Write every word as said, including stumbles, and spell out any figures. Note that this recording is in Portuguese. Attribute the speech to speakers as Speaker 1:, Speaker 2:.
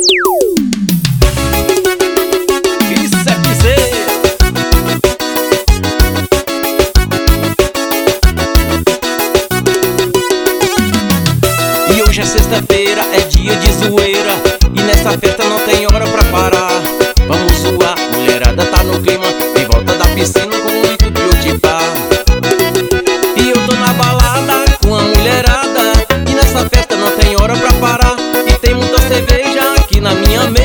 Speaker 1: Isso é piseiro. E hoje é sexta-feira, é dia de zoeira, e nessa festa não tem hora pra parar. Vamos suar, mulherada tá no clima, em volta da piscina com muito de otivar. E eu tô na balada com a mulherada, e nessa festa não tem hora pra parar. E tem muita cerveja aqui na minha mesa.